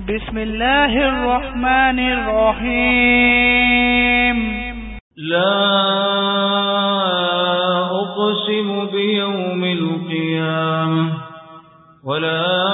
بسم الله الرحمن الرحيم. لا أقسم بيوم القيامة ولا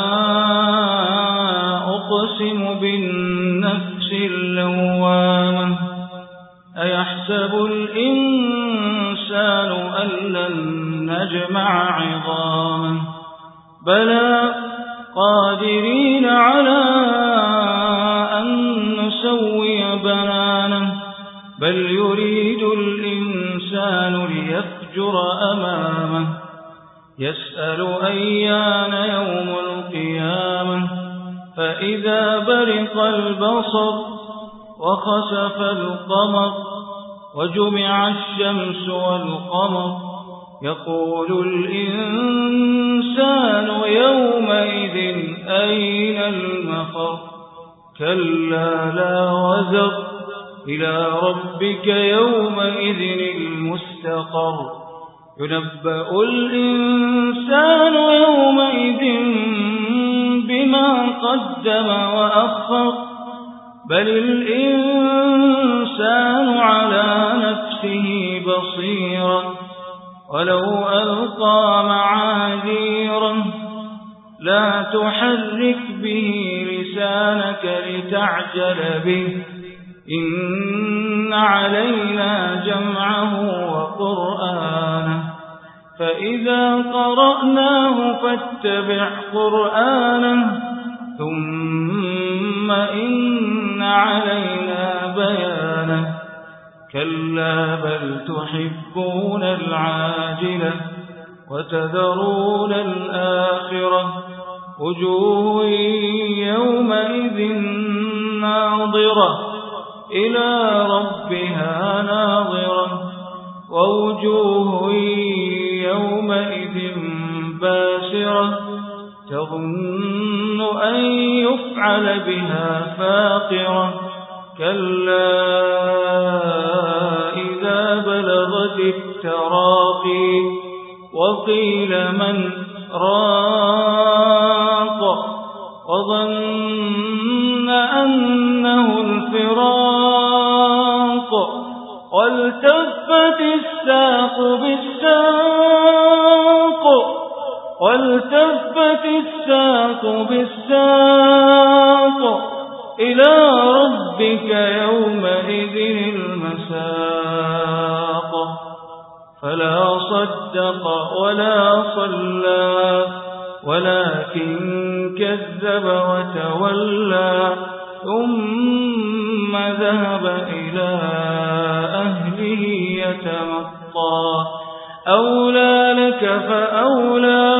أقسم بالنفس اللوامة أيحسب الإنسان أن لن نجمع عظامه بلى قادرين على أن نسوي بنانه بل يريد الإنسان ليفجر أمامه يسأل أيان يوم القيامة فإذا برق البصر وخسف القمر وجمع الشمس والقمر يقول الإنسان يومئذ أين المفر كلا لا وزر إلى ربك يومئذ المستقر ينبأ الإنسان يومئذ بما قدم وأخر بل الإنسان على نفسه بصيرا ولو ألقى معاذيره لا تحرك به لسانك لتعجل به إن علينا جمعه وقرآنه فإذا قرأناه فاتبع قرآنه ثم إن علينا بيانه كلا بل تحبون العاجلة وتذرون الآخرة وجوه يومئذ ناظرة إلى ربها ناظرة ووجوه يومئذ باسرة تظن أن يفعل بها فاقرة كلا إذا بلغت التراقي وقيل من راق وظن أنه الفراق والتفت الساق بالساق إلى ربك يومئذ المساق فلا صدق ولا صلى ولكن كذب وتولى ثم ذهب إلى أهله يتمطى أولى لك فأولى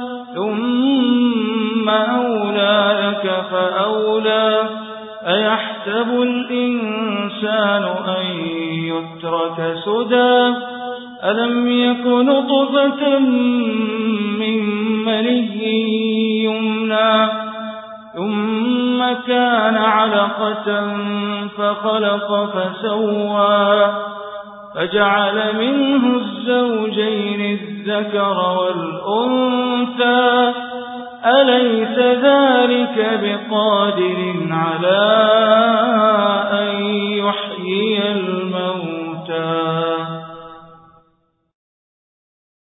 ثم أولى لك فأولى أيحسب الإنسان أن يترك سدى ألم يكن نطفة من مني يمنى ثم كان علقة فخلق فسوى فجعل منه الزوجين الذكر والأنثى أليس ذلك بقادر على